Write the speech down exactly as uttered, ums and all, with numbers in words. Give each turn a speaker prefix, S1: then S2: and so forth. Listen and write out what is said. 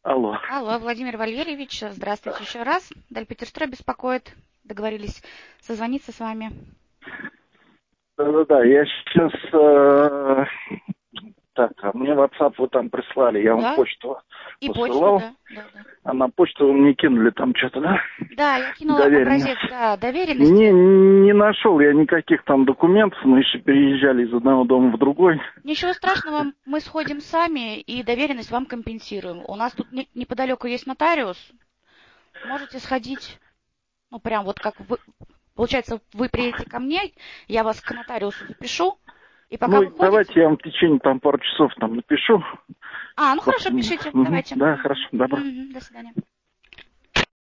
S1: Алло.
S2: Алло, Владимир Валерьевич, здравствуйте еще раз. Дальпетерстрой беспокоит. Договорились созвониться с вами.
S1: Да-да-да, я сейчас... Э, так, а мне WhatsApp вы там прислали, я вам
S2: Да.
S1: почту
S2: И почту,
S1: посылал.
S2: да, да, да.
S1: А на почту вы мне кинули там что-то, да?
S2: Да, я кинула
S1: Доверенность.
S2: образец, да, доверенности.
S1: Не, не нашел я никаких там документов, мы еще переезжали из одного дома в другой.
S2: Ничего страшного, мы сходим сами и доверенность вам компенсируем. У нас тут не- неподалеку есть нотариус. Можете сходить, ну прям вот как вы, получается, вы приедете ко мне, я вас к нотариусу запишу, и пока
S1: Ну,
S2: вы
S1: давайте
S2: ходите...
S1: я вам в течение там пару часов там напишу.
S2: А, ну хорошо,
S1: Собственно.
S2: пишите,
S1: Мгм.
S2: давайте.
S1: Да,
S2: Мгм.
S1: хорошо, добро.
S2: Мгм. До свидания.